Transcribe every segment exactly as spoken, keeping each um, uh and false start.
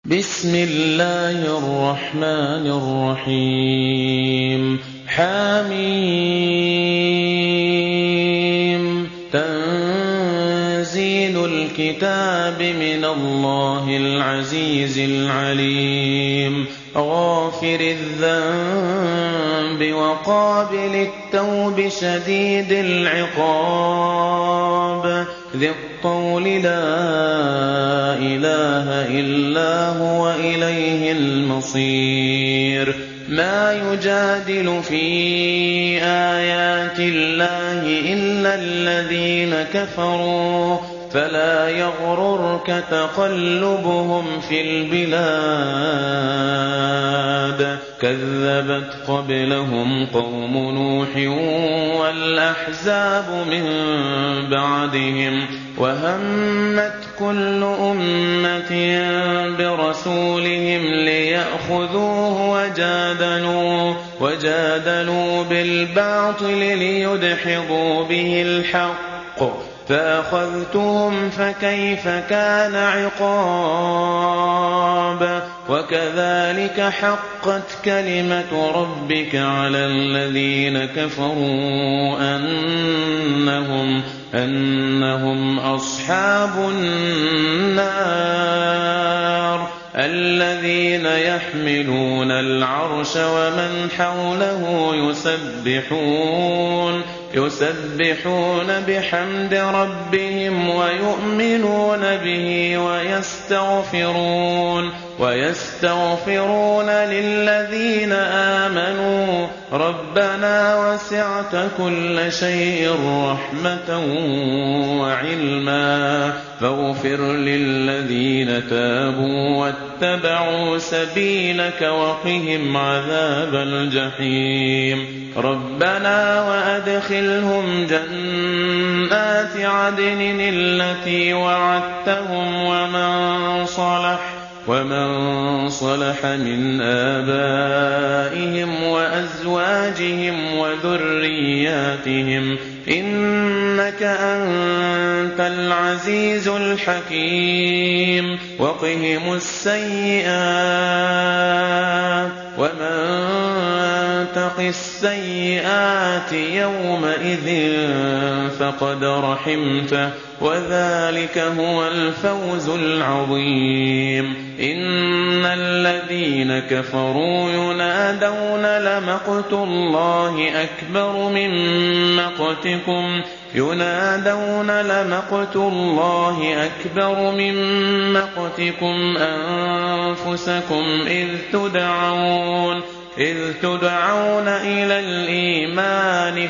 بسم الله الرحمن الرحيم حميم تنزيل الكتاب من الله العزيز العليم غافر الذنب وقابل التوب شديد العقاب ذي الطول لا إله إلا هو إليه المصير ما يجادل في آيات الله إلا الذين كفروا فلا يغررك تقلبهم في البلاد كذبت قبلهم قوم نوح والأحزاب من بعدهم وهمت كل أمة برسولهم ليأخذوه وجادلوا, وجادلوا بالباطل ليدحضوا به الحق فأخذتهم فكيف كان عقاب وكذلك حقت كلمة ربك على الذين كفروا أنهم, أنهم أصحاب النار الذين يحملون العرش ومن حوله يسبحون يسبحون بحمد ربهم ويؤمنون به ويستغفرون ويستغفرون للذين آمنوا ربنا وسعت كل شيء رحمة وعلما فاغفر للذين تابوا واتبعوا سبيلك وقهم عذاب الجحيم ربنا وأدخلهم جنات عدن التي وعدتهم ومن صلح ومن صلح من آبائهم وأزواجهم وذرياتهم إنك أنت العزيز الحكيم وقهم السيئات ومن تق السيئات يومئذ فقد رحمته وذلك هو الفوز العظيم إن الذين كفروا ينادون لمقت الله أكبر من مقتكم ينادون لمقت الله أكبر من مقتكم أنفسكم إذ تدعون إذ تدعون إلى الإيمان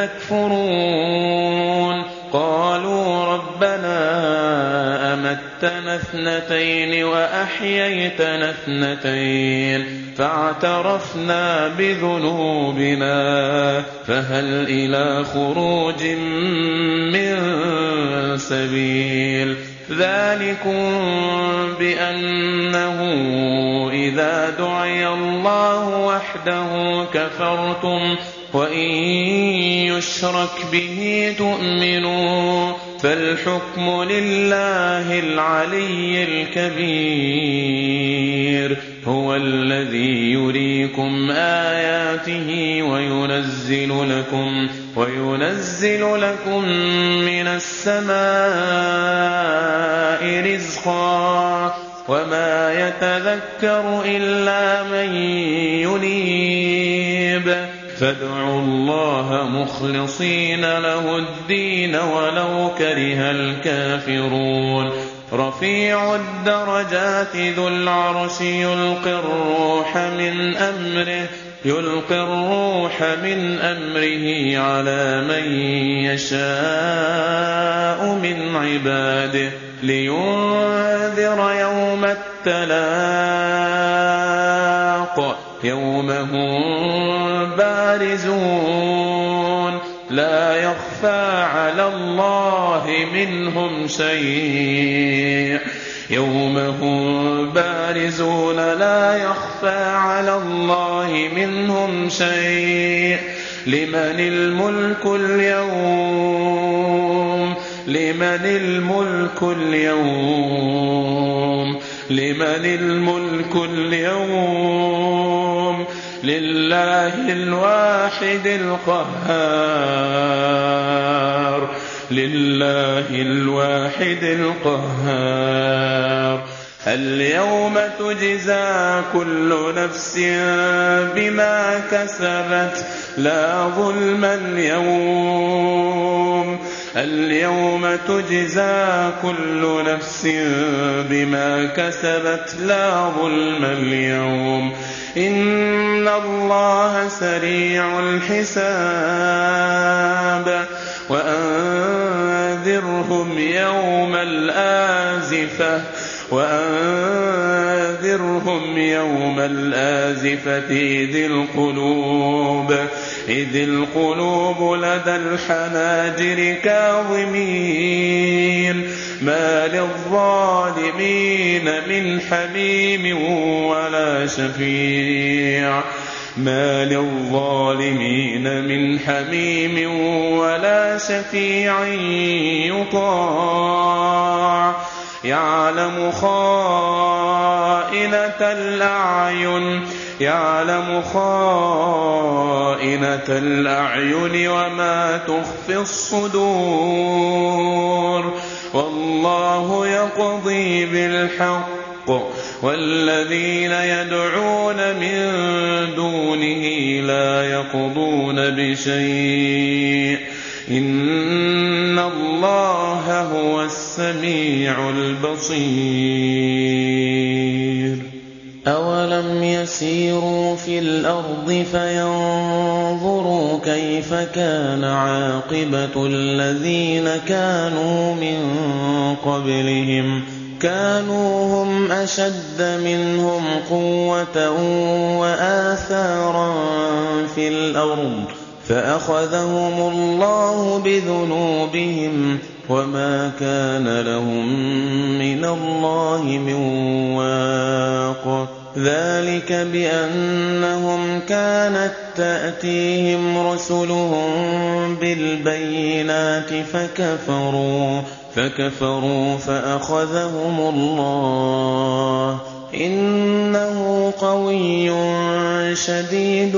فتكفرون قالوا ربنا أمتنا اثنتين وأحييتنا اثنتين فاعترفنا بذنوبنا فهل إلى خروج من سبيل ذلكم بأنه إذا دعي الله وحده كفرتم وإن يشرك به تؤمنوا فالحكم لله العلي الكبير هو الذي يريكم آياته وينزل لكم وينزل لكم من السماء رزقا وما يتذكر إلا من ينيب فادعوا الله مخلصين له الدين ولو كره الكافرون رفيع الدرجات ذو العرش يلقي الروح من أمره يلقي الروح من أمره على من يشاء من عباده لينذر يوم التلاق يوم هم بارزون لا يخفى على الله منهم شيء يوم هم بارزون لا يخفى على الله منهم شيء لمن الملك اليوم لمن الملك اليوم لمن الملك اليوم لله الواحد القهار لله الواحد القهار اليوم تجزى كل نفس بما كسبت لا ظلم اليوم اليوم تجزى كل نفس بما كسبت لا ظلم اليوم إن الله سريع الحساب وأنذرهم يوم الآزفة وأنذرهم يوم الآزفة إذ القلوب إذ القلوب لدى الحناجر كاظمين ما للظالمين من حميم ولا شفيع ما للظالمين من حميم ولا شفيع يطاع يعلم خائنة الأعين يعلم خائنة الأعين وما تخفي الصدور والله يقضي بالحق والذين يدعون من دونه لا يقضون بشيء إن الله هو السميع البصير أولم يسيروا في الأرض فينظروا كيف كان عاقبة الذين كانوا من قبلهم كانوا هم أشد منهم قوة وآثارا في الأرض فأخذهم الله بذنوبهم وما كان لهم من الله من واق ذلك بأنهم كانت تأتيهم رسلهم بالبينات فكفروا فكفروا فأخذهم الله إنه قوي شديد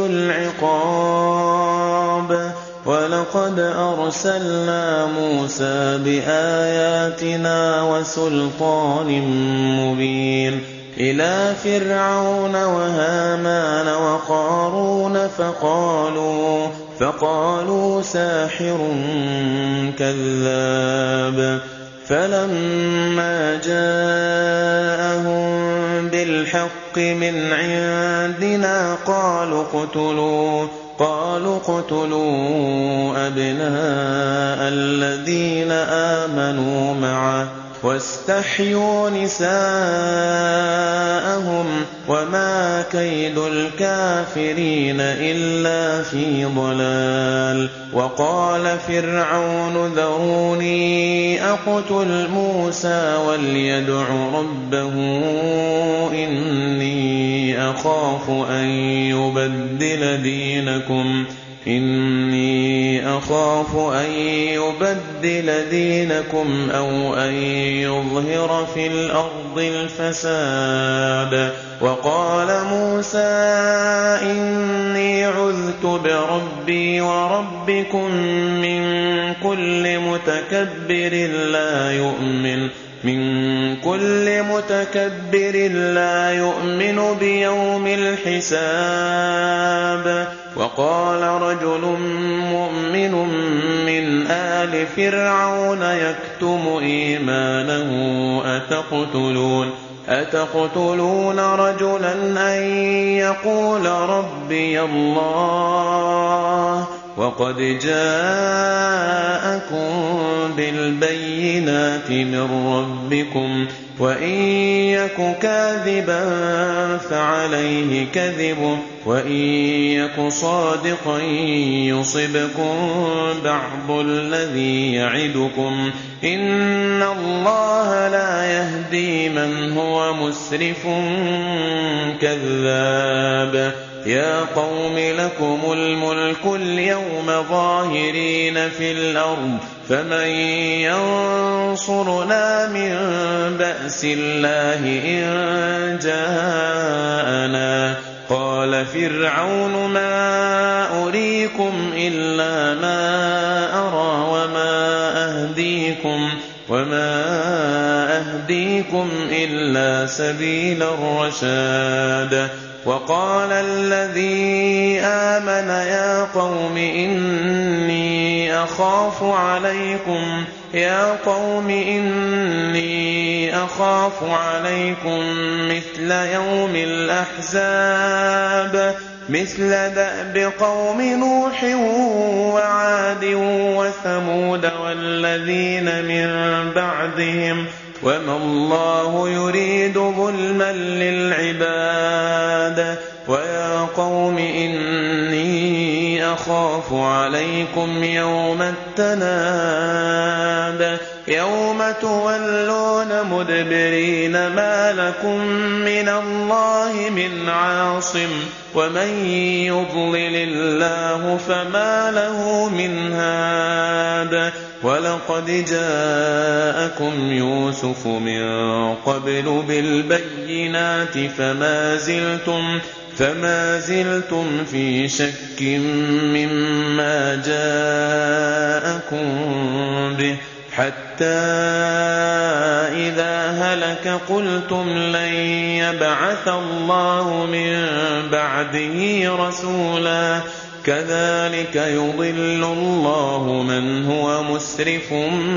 العقاب ولقد أرسلنا موسى بآياتنا وسلطان مبين إلى فرعون وهامان وقارون فقالوا فقالوا ساحر كذاب فلما جاءهم بالحق من عندنا قالوا اقتلوا قالوا اقتلوا أبناء الذين آمنوا معه واستحيوا نساءهم وما كيد الكافرين إلا في ضلال وقال فرعون ذروني أقتل موسى وليدع ربه إني أخاف أن يبدل دينكم إني أخاف أن يبدل دينكم أو أن يظهر في الأرض الفساد وقال موسى إني عذت بربي وربكم من كل متكبر لا يؤمن من كل متكبر لا يؤمن بيوم الحساب وقال رجل مؤمن من آل فرعون يكتم إيمانه أتقتلون أتقتلون رجلا أن يقول ربي الله وقد جاءكم بالبينات من ربكم وإن يك كاذبا فعليه كذبه وإن يك صادقا يصبكم بعض الذي يعدكم إن الله لا يهدي من هو مسرف كذاب يا قوم لكم الملك اليوم ظاهرين في الأرض فمن ينصرنا من بأس الله إن جاءنا قال فرعون ما أريكم إلا ما أرى وما أهديكم وما أهديكم إلا سبيل الرشاد وقال الذي آمن يا قوم إني أخاف عليكم يا قوم إني أخاف عليكم مثل يوم الأحزاب مثل دأب قوم نوح وعاد وثمود والذين من بعدهم وما الله يريد ظلما للعباد ويا قوم إني أخاف عليكم يوم التناد يوم تولون مدبرين ما لكم من الله من عاصم ومن يضلل الله فما له من هاد ولقد جاءكم يوسف من قبل بالبينات فما زلتم فما زلتم في شك مما جاءكم به حتى إذا هلك قلتم لن يبعث الله من بعده رسولا كذلك يضل الله من هو مسرف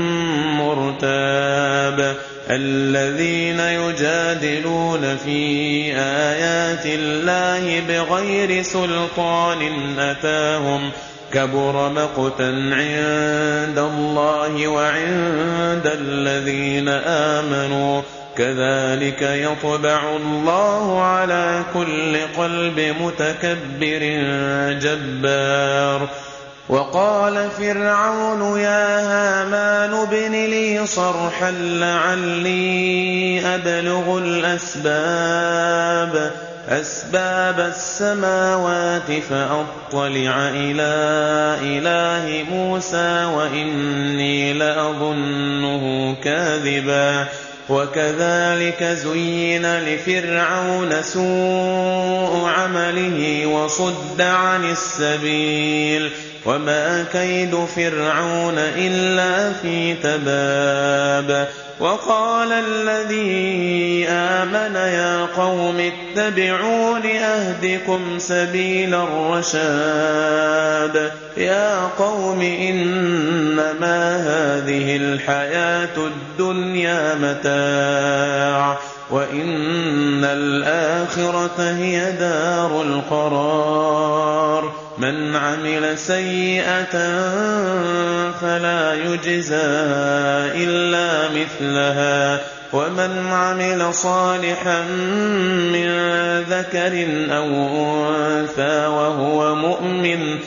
مرتاب الذين يجادلون في آيات الله بغير سلطان أتاهم كبر مقتا عند الله وعند الذين آمنوا كذلك يطبع الله على كل قلب متكبر جبار وقال فرعون يا هامان ابن لي صرحا لعلي أبلغ الأسباب أسباب السماوات فأطلع إلى إله موسى وإني لأظنه كاذبا وكذلك زين لفرعون سوء عمله وصد عن السبيل وما كيد فرعون إلا في تباب وقال الذي آمن يا قوم اتبعون أهدكم سبيل الرشاد يا قوم إنما هذه الحياة الدنيا متاع وإن الآخرة هي دار القرار من عمل سيئة فلا يجزى إلا مثلها ومن عمل صالحا من ذكر أو أنثى وهو مؤمن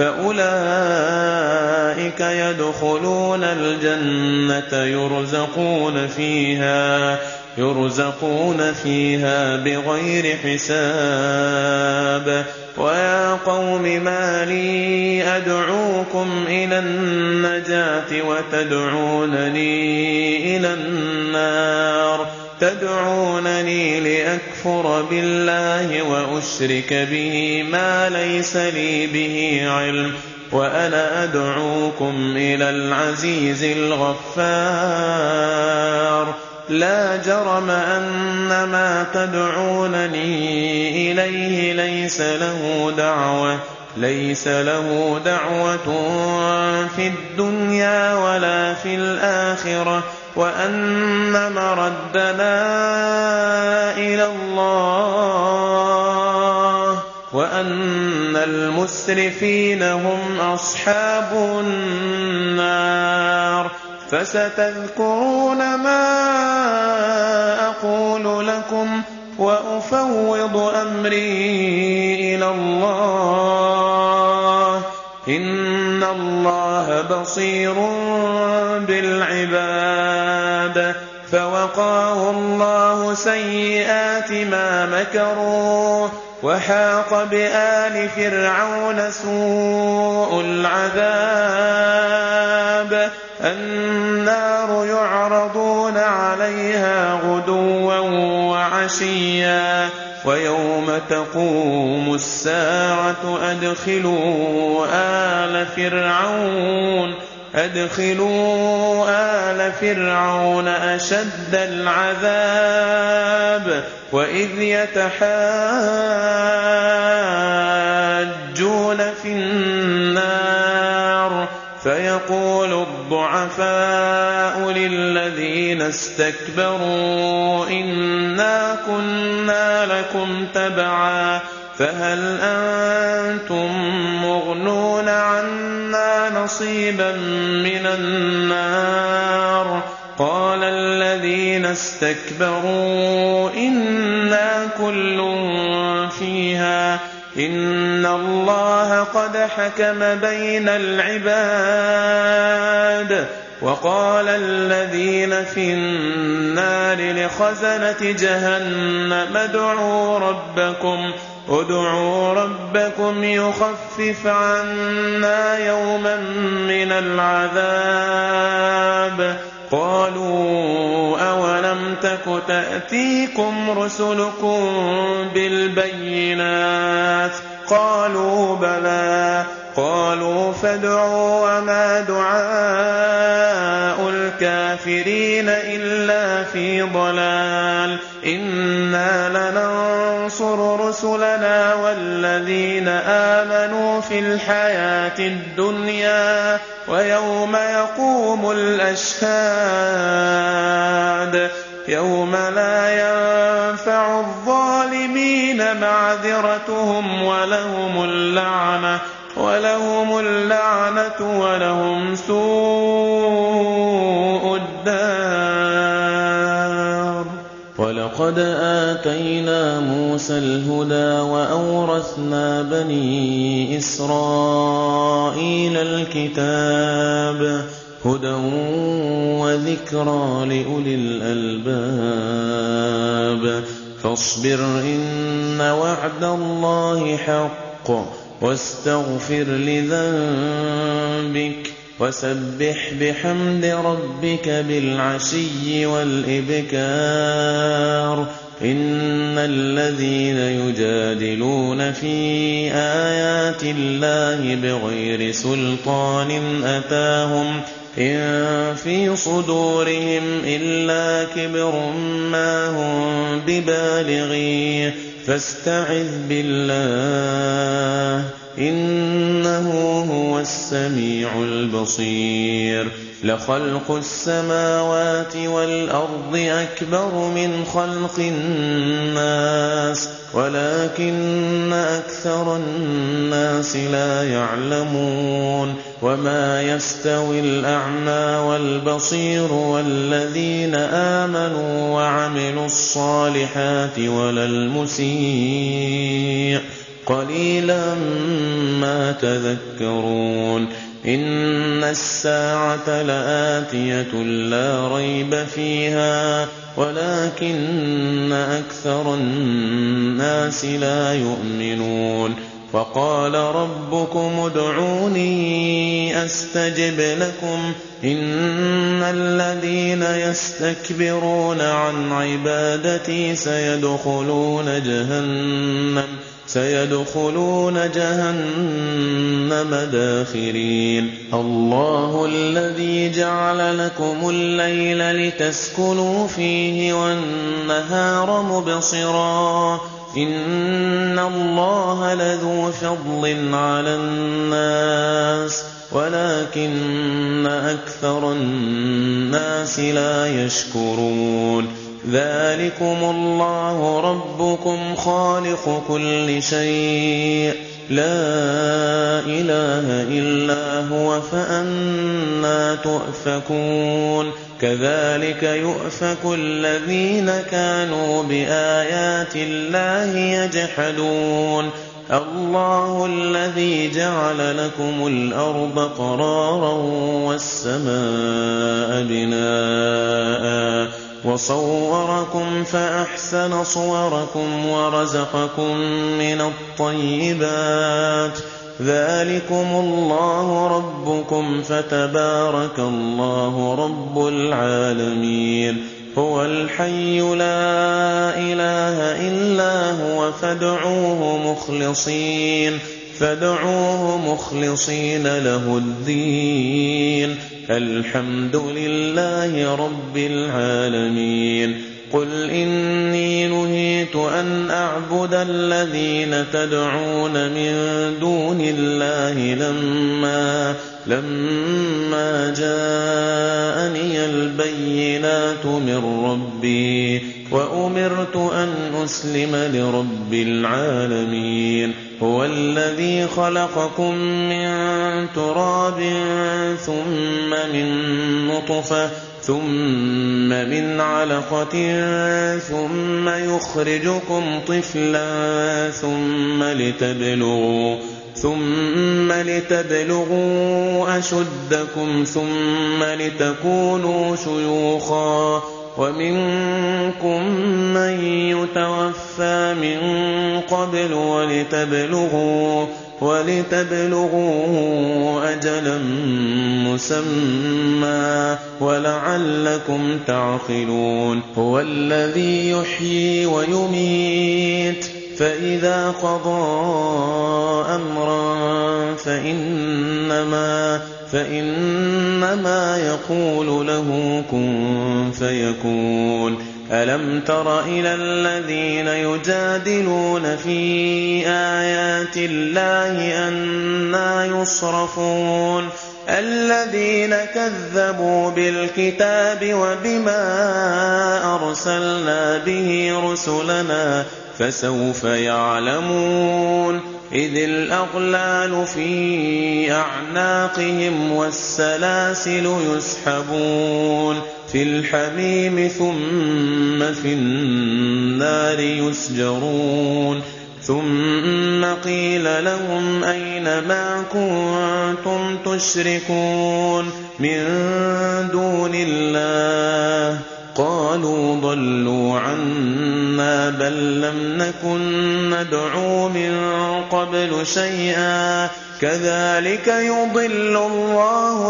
فأولئك يدخلون الجنة يرزقون فيها يرزقون فيها بغير حساب ويا قوم ما لي أدعوكم إلى النجاة وتدعونني إلى النار تدعونني لأكفر بالله وأشرك به ما ليس لي به علم وأنا أدعوكم إلى العزيز الغفار لا جرم أن ما تدعونني إليه ليس له دعوة ليس له دعوة في الدنيا ولا في الآخرة وأن مردنا إلى الله وأن المسرفين هم أصحاب النار فستذكرون ما أقول لكم وأفوض أمري إلى الله إن الله بصير بالعباد فوقاه الله سيئات ما مكروا وحاق بآل فرعون سوء العذاب النار يعرضون عليها غدوا وعشيا ويوم تقوم الساعة أدخلوا آل فرعون أدخلوا آل فرعون أشد العذاب وإذ يتحاجون في النار فيقول الضعفاء للذين استكبروا إنا كنا لكم تبعا فهل أنتم مغنون عنا نصيبا من النار قال الذين استكبروا إنا كل فيها إن الله قد حكم بين العباد وقال الذين في النار لخزنة جهنم ادعوا ربكم ادعوا ربكم يخفف عنا يوما من العذاب قالوا أولم تك تأتيكم رسلكم بالبينات قالوا بلى قالوا فادعوا وما دعاء الكافرين إلا في ضلال إنا لننصر رسلنا والذين آمنوا في الحياة الدنيا ويوم يقوم الأشهاد يوم لا ينفع الظالمين معذرتهم ولهم اللعنة ولهم اللعنة ولهم سوء الدار. ولقد آتينا موسى الهدى وأورثنا بني إسرائيل الكتاب هدى وذكرى لأولي الألباب فاصبر إن وعد الله حق واستغفر لذنبك وسبح بحمد ربك بالعشي والإبكار إن الذين يجادلون في آيات الله بغير سلطان أتاهم إن في صدورهم إلا كبر ما هم ببالغيه فاستعذ بالله إنه هو السميع البصير لخلق السماوات والأرض أكبر من خلق الناس ولكن أكثر الناس لا يعلمون وما يستوي الأعمى والبصير والذين آمنوا وعملوا الصالحات ولا المسيء قليلا ما تذكرون إن الساعة لآتية لا ريب فيها ولكن أكثر الناس لا يؤمنون وقال ربكم ادعوني أستجب لكم إن الذين يستكبرون عن عبادتي سيدخلون جهنم سيدخلون جهنم داخرين الله الذي جعل لكم الليل لتسكنوا فيه والنهار مبصرا إن الله لذو فضل على الناس ولكن أكثر الناس لا يشكرون ذلكم الله ربكم خالق كل شيء لا إله إلا هو فأنى تؤفكون كذلك يؤفك الذين كانوا بآيات الله يجحدون الله الذي جعل لكم الأرض قرارا والسماء بناء وصوركم فأحسن صوركم ورزقكم من الطيبات ذلكم الله ربكم فتبارك الله رب العالمين هو الحي لا إله إلا هو فادعوه مخلصين فادعوه مخلصين له الدين الحمد لله رب العالمين قل إني نهيت أن أعبد الذين تدعون من دون الله لما لما جاءني البينات من ربي وأمرت أن أسلم لرب العالمين هو الذي خلقكم من تراب ثم من نطفة ثم من علقة ثم يخرجكم طفلا ثم لتبلغوا ثم لتبلغوا أشدكم ثم لتكونوا شيوخا ومنكم من يتوفى من قبل ولتبلغوا ولتبلغوا أجلا مسمى ولعلكم تعقلون هو الذي يحيي ويميت فإذا قضى أمرا فإنما فإنما يقول له كن فيكون ألم تر إلى الذين يجادلون في آيات الله أنى يصرفون الذين كذبوا بالكتاب وبما أرسلنا به رسلنا فسوف يعلمون إذ الأغلال في أعناقهم والسلاسل يسحبون في الحميم ثم في النار يسجرون ثم قيل لهم أين ما كنتم تشركون من دون الله قالوا ضلوا عنا بل لم نكن ندعو من قبل شيئا كذلك يضل الله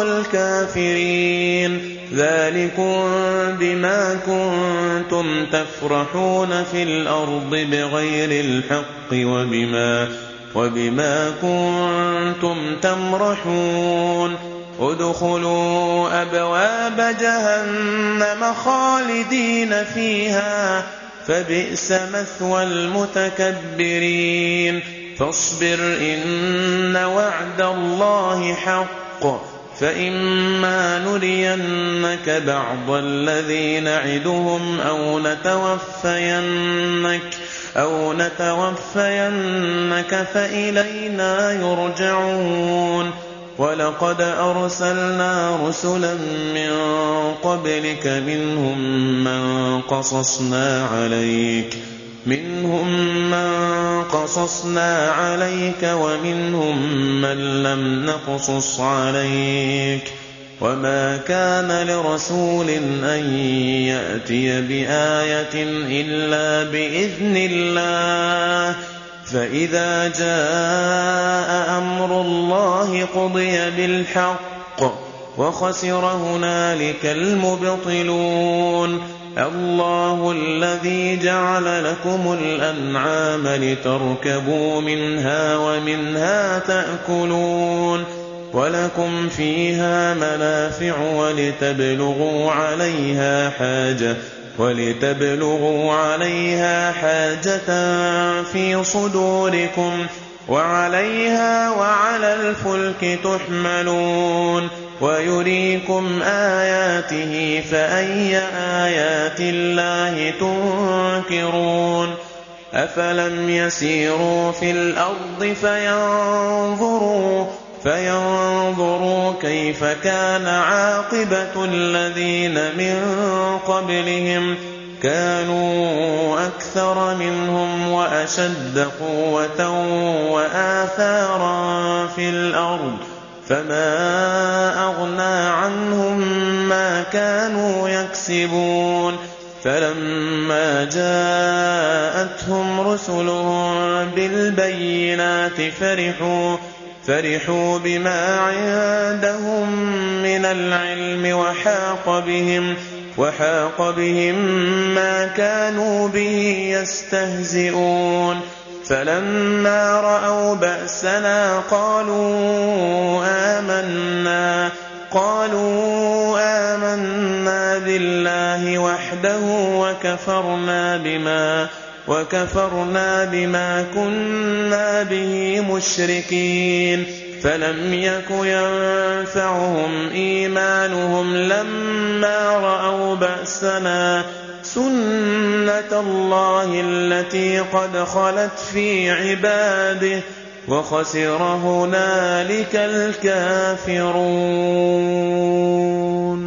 الكافرين ذلكم بما كنتم تفرحون في الأرض بغير الحق وبما, وبما كنتم تمرحون ادخلوا أبواب جهنم خالدين فيها فبئس مثوى المتكبرين فاصبر إن وعد الله حق فإما نرينك بعض الذي نعدهم أو نتوفينك أو نتوفينك فإلينا يرجعون ولقد أرسلنا رسلا من قبلك منهم من قصصنا عليك منهم من قصصنا عليك ومنهم من لم نقصص عليك وما كان لرسول أن يأتي بآية إلا بإذن الله فإذا جاء أمر الله قضي بالحق وخسر هنالك المبطلون الله الذي جعل لكم الأنعام لتركبوا منها ومنها تأكلون ولكم فيها منافع ولتبلغوا عليها حاجة ولتبلغوا عليها حاجة في صدوركم وعليها وعلى الفلك تحملون ويريكم آياته فأي آيات الله تنكرون أفلم يسيروا في الأرض فينظروا فينظروا كيف كان عاقبة الذين من قبلهم كانوا أكثر منهم وأشد قوة وآثارا في الأرض فما أغنى عنهم ما كانوا يكسبون فلما جاءتهم رسلهم بالبينات فرحوا فرحوا بما عندهم من العلم وحاق بهم, وحاق بهم ما كانوا به يستهزئون فلما رأوا بأسنا قالوا آمنا قالوا آمنا بالله وحده وكفرنا بما وكفرنا بما كنا به مشركين فلم يك ينفعهم إيمانهم لما رأوا بأسنا سنة الله التي قد خلت في عباده وخسر هنالك الكافرون.